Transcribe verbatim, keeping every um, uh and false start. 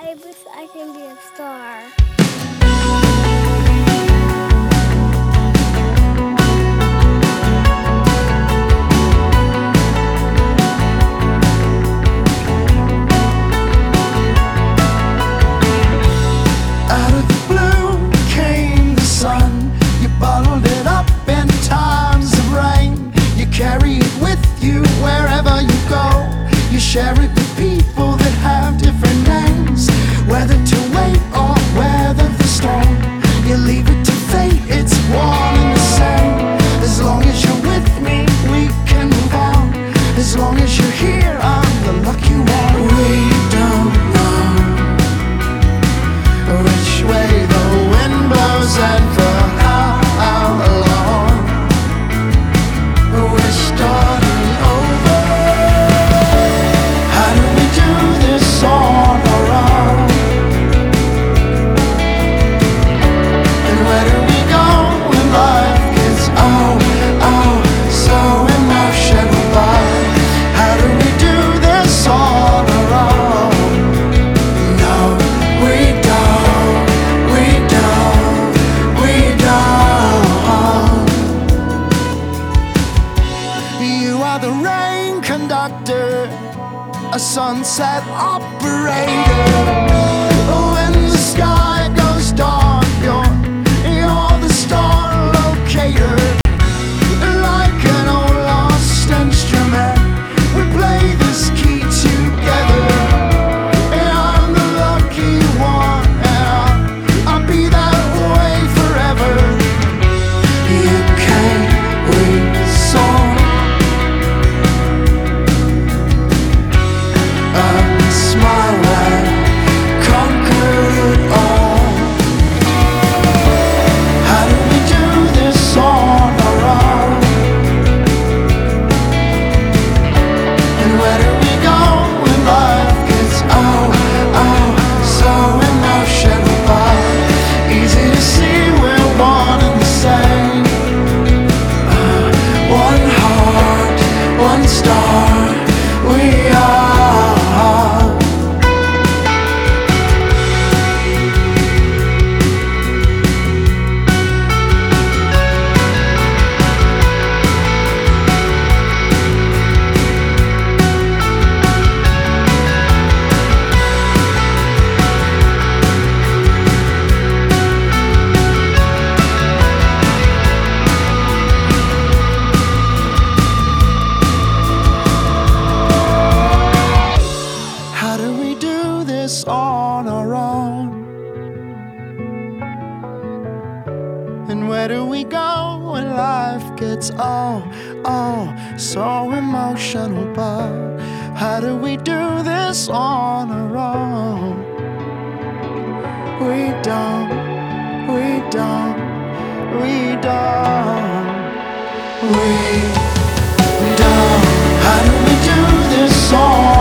I wish I can be a star. Out of the blue came the sun. You bottled it up in times of rain. You carry it with you wherever you go. You share it with people that have different names. Whether to wait or weather the storm, you leave it to fate, it's one and the same. As long as you're with me, we can move on. As long as you're here, I'm the lucky one. We don't know which way the wind blows and for how, how long. We're starting over. How do we do this on our own? And where do we go when life gets oh, oh, so emotional? But how do we do this on our own? No, we don't, we don't, we don't. You are the rain conductor, a sunset operator. When the sky goes dark, you're, you're the star locator. Like an old lost instrument, we play this key together. And I'm the lucky one, and I'll, I'll be that way forever. You came, we saw a smile that conquered it all. How do we do this on our own? And where do we go when life gets oh, oh, so emotional? But easy to see we're one and the same. Uh, one heart, one star, we are. How do we do this on our own? And where do we go when life gets oh, oh, so emotional? But how do we do this on our own? We don't, we don't, we don't, we don't. How do we do this on